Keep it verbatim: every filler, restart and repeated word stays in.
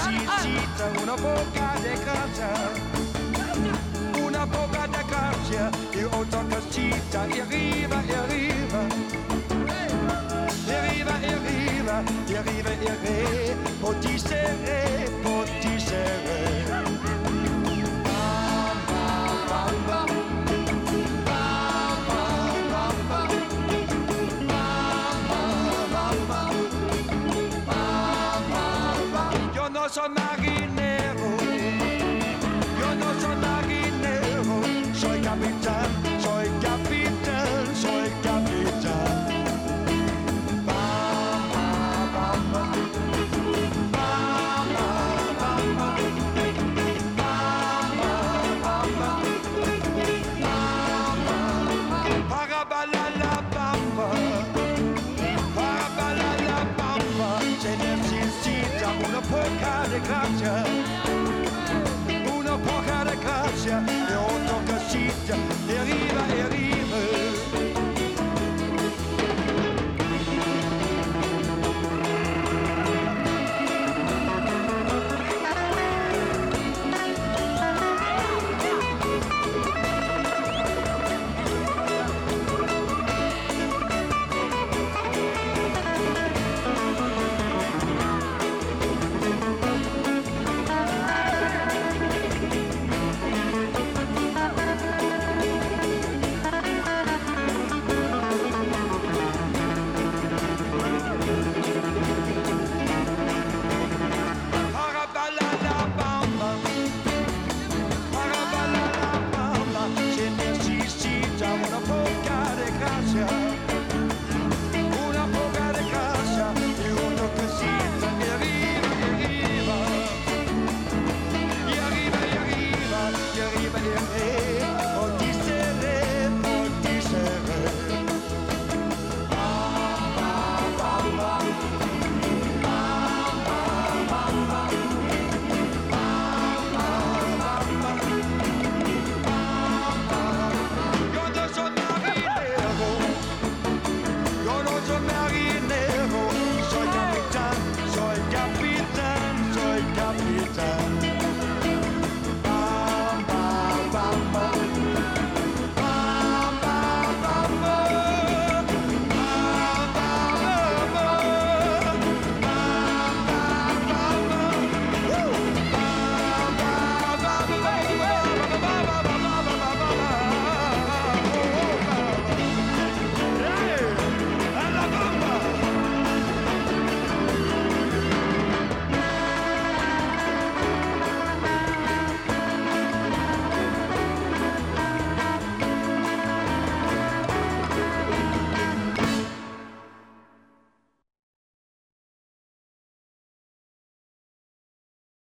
necessita una poca de grazia, una poca de grazia, e autocascita, e arriva, e arriva, e arriva, e arriva, e arriva, e arriva, potisere, potisere. Yo no soy marinero, yo no soy marinero, soy capitán, soy capitán, soy capitán. Bam, bam, bam, bam. Bam, bam, bam, bam. Bam, bam, bam, bam. Bam, bam, bam. Parabalala bamba, parabalala bamba, se necessita una poca de grazia, una poca de grazia, e autocascita, e arriva, e arriva.